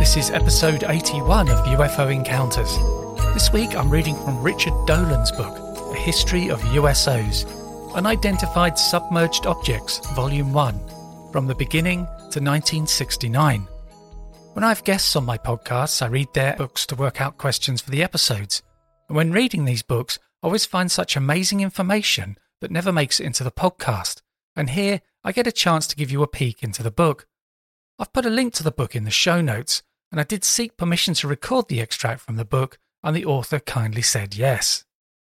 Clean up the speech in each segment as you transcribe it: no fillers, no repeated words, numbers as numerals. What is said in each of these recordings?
This is episode 81 of UFO Encounters. This week I'm reading from Richard Dolan's book, A History of USOs, Unidentified Submerged Objects, Volume 1, From the Beginning to 1969. When I have guests on my podcasts, I read their books to work out questions for the episodes. And when reading these books, I always find such amazing information that never makes it into the podcast. And here, I get a chance to give you a peek into the book. I've put a link to the book in the show notes, and I did seek permission to record the extract from the book, and the author kindly said yes.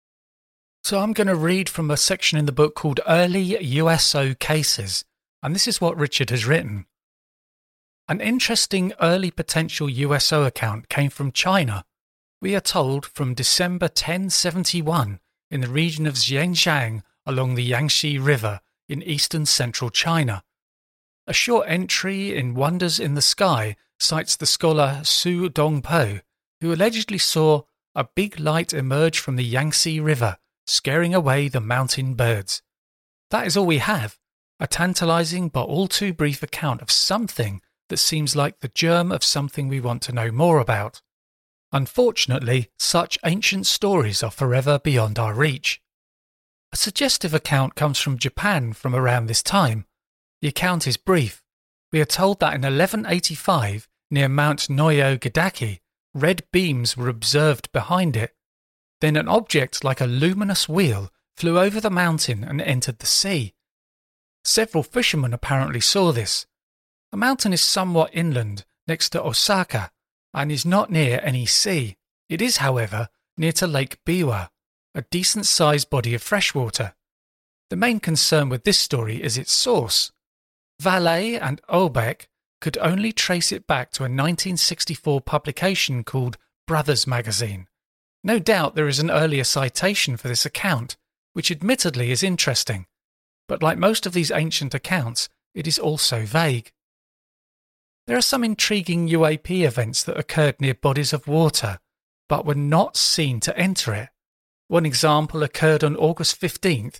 So I'm going to read from a section in the book called Early USO Cases, and this is what Richard has written. An interesting early potential USO account came from China, we are told from December 1071 in the region of Xinjiang along the Yangtze River in eastern central China. A short entry in Wonders in the Sky cites the scholar Su Dongpo, who allegedly saw a big light emerge from the Yangtze River, scaring away the mountain birds. That is all we have, a tantalizing but all too brief account of something that seems like the germ of something we want to know more about. Unfortunately, such ancient stories are forever beyond our reach. A suggestive account comes from Japan from around this time. The account is brief. We are told that in 1185, near Mount Noyo-Gadaki, red beams were observed behind it. Then an object like a luminous wheel flew over the mountain and entered the sea. Several fishermen apparently saw this. The mountain is somewhat inland, next to Osaka, and is not near any sea. It is, however, near to Lake Biwa, a decent-sized body of freshwater. The main concern with this story is its source. Vallée and Olbeck could only trace it back to a 1964 publication called Brothers Magazine. No doubt there is an earlier citation for this account, which admittedly is interesting, but like most of these ancient accounts, it is also vague. There are some intriguing UAP events that occurred near bodies of water, but were not seen to enter it. One example occurred on August 15th,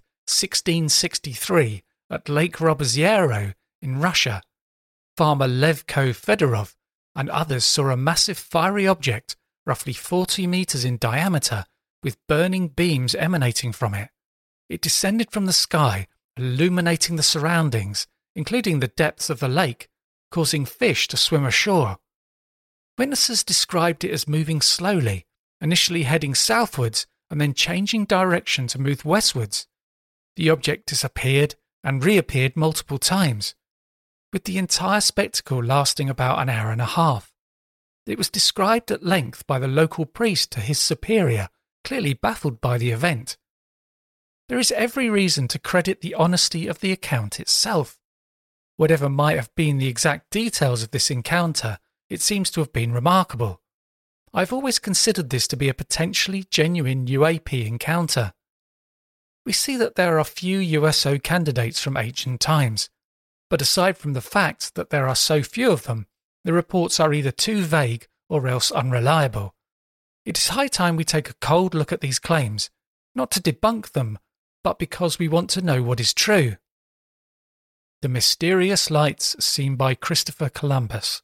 1663, at Lake Robeziero in Russia. Farmer Levko Fedorov and others saw a massive fiery object, roughly 40 meters in diameter, with burning beams emanating from it. It descended from the sky, illuminating the surroundings, including the depths of the lake, causing fish to swim ashore. Witnesses described it as moving slowly, initially heading southwards and then changing direction to move westwards. The object disappeared and reappeared multiple times, with the entire spectacle lasting about an hour and a half. It was described at length by the local priest to his superior, clearly baffled by the event. There is every reason to credit the honesty of the account itself. Whatever might have been the exact details of this encounter, it seems to have been remarkable. I've always considered this to be a potentially genuine UAP encounter. We see that there are few USO candidates from ancient times, but aside from the fact that there are so few of them, the reports are either too vague or else unreliable. It is high time we take a cold look at these claims, not to debunk them, but because we want to know what is true. The Mysterious Lights Seen by Christopher Columbus.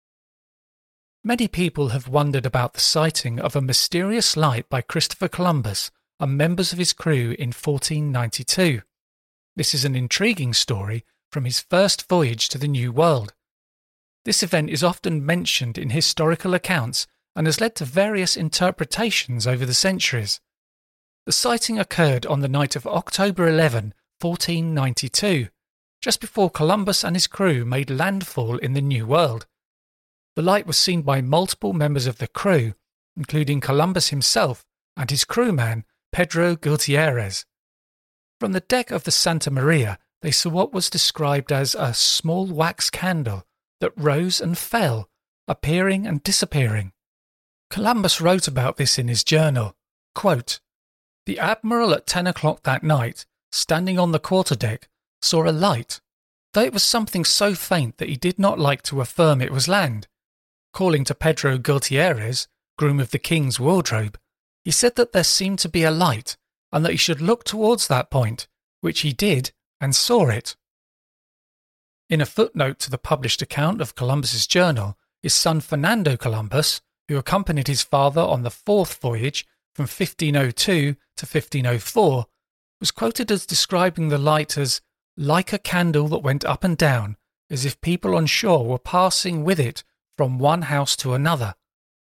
Many people have wondered about the sighting of a mysterious light by Christopher Columbus and members of his crew in 1492. This is an intriguing story from his first voyage to the New World. This event is often mentioned in historical accounts and has led to various interpretations over the centuries. The sighting occurred on the night of October 11, 1492, just before Columbus and his crew made landfall in the New World. The light was seen by multiple members of the crew, including Columbus himself and his crewman, Pedro Gutierrez. From the deck of the Santa Maria, they saw what was described as a small wax candle that rose and fell, appearing and disappearing. Columbus wrote about this in his journal, quote, "The admiral at 10 o'clock that night, standing on the quarterdeck, saw a light, though it was something so faint that he did not like to affirm it was land. Calling to Pedro Gutierrez, groom of the king's wardrobe, he said that there seemed to be a light, and that he should look towards that point, which he did, and saw it." In a footnote to the published account of Columbus's journal, his son Fernando Columbus, who accompanied his father on the fourth voyage from 1502 to 1504, was quoted as describing the light as like a candle that went up and down, as if people on shore were passing with it from one house to another.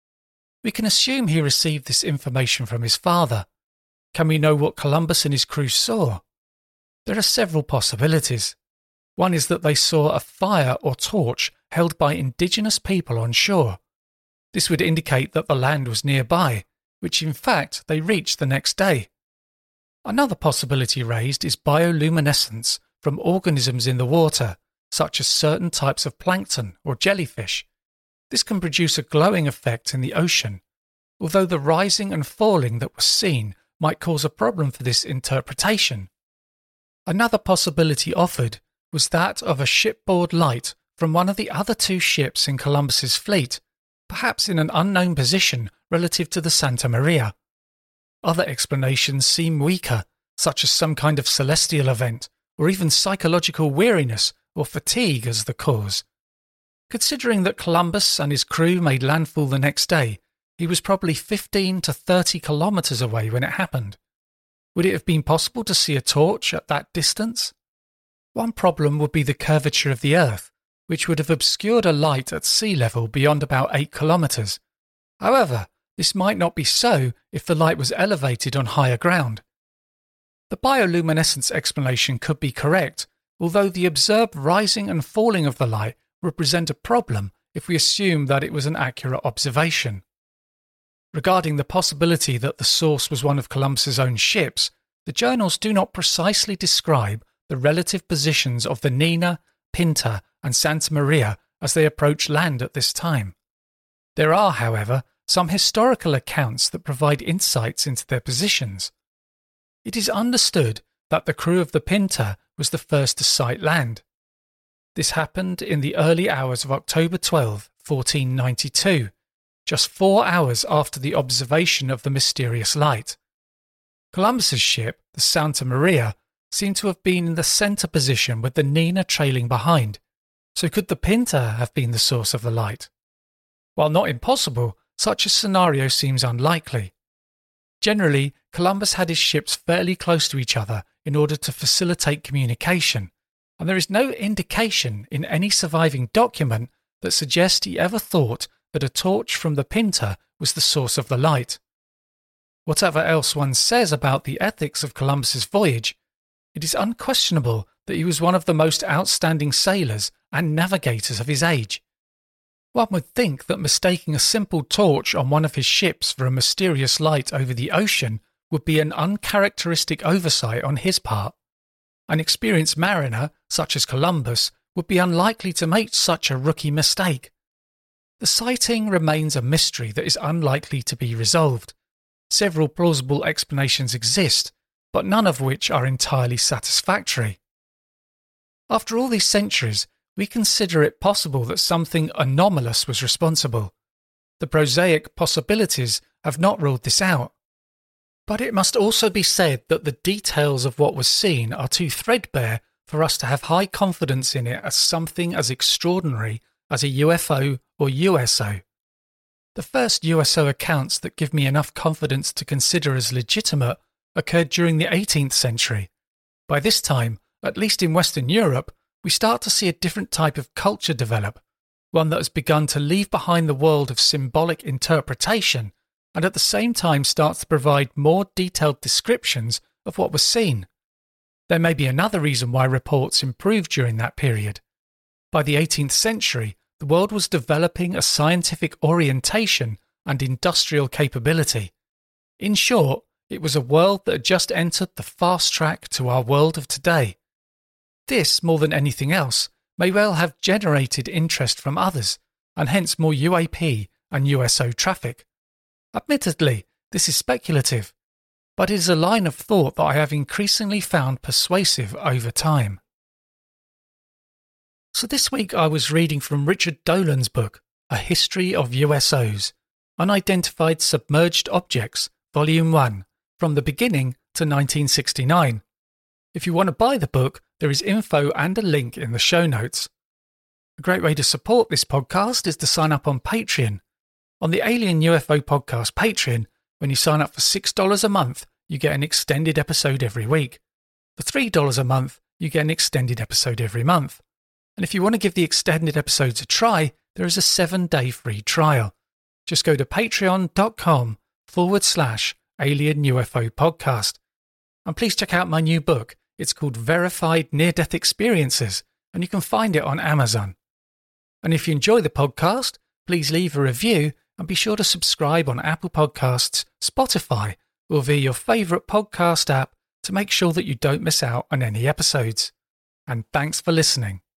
We can assume he received this information from his father. Can we know what Columbus and his crew saw? There are several possibilities. One is that they saw a fire or torch held by indigenous people on shore. This would indicate that the land was nearby, which in fact they reached the next day. Another possibility raised is bioluminescence from organisms in the water, such as certain types of plankton or jellyfish. This can produce a glowing effect in the ocean, although the rising and falling that was seen might cause a problem for this interpretation. Another possibility offered was that of a shipboard light from one of the other two ships in Columbus's fleet, perhaps in an unknown position relative to the Santa Maria. Other explanations seem weaker, such as some kind of celestial event, or even psychological weariness or fatigue as the cause. Considering that Columbus and his crew made landfall the next day, he was probably 15 to 30 kilometres away when it happened. Would it have been possible to see a torch at that distance? One problem would be the curvature of the Earth, which would have obscured a light at sea level beyond about 8 kilometres. However, this might not be so if the light was elevated on higher ground. The bioluminescence explanation could be correct, although the observed rising and falling of the light would present a problem if we assume that it was an accurate observation. Regarding the possibility that the source was one of Columbus's own ships, the journals do not precisely describe the relative positions of the Nina, Pinta, and Santa Maria as they approached land at this time. There are, however, some historical accounts that provide insights into their positions. It is understood that the crew of the Pinta was the first to sight land. This happened in the early hours of October 12, 1492, just 4 hours after the observation of the mysterious light. Columbus's ship, the Santa Maria, seemed to have been in the centre position with the Nina trailing behind, so could the Pinta have been the source of the light? While not impossible, such a scenario seems unlikely. Generally, Columbus had his ships fairly close to each other in order to facilitate communication, and there is no indication in any surviving document that suggests he ever thought that a torch from the Pinta was the source of the light. Whatever else one says about the ethics of Columbus's voyage, it is unquestionable that he was one of the most outstanding sailors and navigators of his age. One would think that mistaking a simple torch on one of his ships for a mysterious light over the ocean would be an uncharacteristic oversight on his part. An experienced mariner, such as Columbus, would be unlikely to make such a rookie mistake. The sighting remains a mystery that is unlikely to be resolved. Several plausible explanations exist, but none of which are entirely satisfactory. After all these centuries, we consider it possible that something anomalous was responsible. The prosaic possibilities have not ruled this out. But it must also be said that the details of what was seen are too threadbare for us to have high confidence in it as something as extraordinary as a UFO or USO. The first USO accounts that give me enough confidence to consider as legitimate occurred during the 18th century. By this time, at least in Western Europe, we start to see a different type of culture develop, one that has begun to leave behind the world of symbolic interpretation and at the same time starts to provide more detailed descriptions of what was seen. There may be another reason why reports improved during that period. By the 18th century, the world was developing a scientific orientation and industrial capability. In short, it was a world that had just entered the fast track to our world of today. This, more than anything else, may well have generated interest from others, and hence more UAP and USO traffic. Admittedly, this is speculative, but it is a line of thought that I have increasingly found persuasive over time. So this week I was reading from Richard Dolan's book, A History of USOs, Unidentified Submerged Objects, Volume 1, from the beginning to 1969. If you want to buy the book, there is info and a link in the show notes. A great way to support this podcast is to sign up on Patreon. On the Alien UFO Podcast Patreon, when you sign up for $6 a month, you get an extended episode every week. For $3 a month, you get an extended episode every month. And if you want to give the extended episodes a try, there is a 7-day free trial. Just go to patreon.com/Alien UFO Podcast. And please check out my new book. It's called Verified Near-Death Experiences, and you can find it on Amazon. And if you enjoy the podcast, please leave a review and be sure to subscribe on Apple Podcasts, Spotify, or via your favourite podcast app to make sure that you don't miss out on any episodes. And thanks for listening.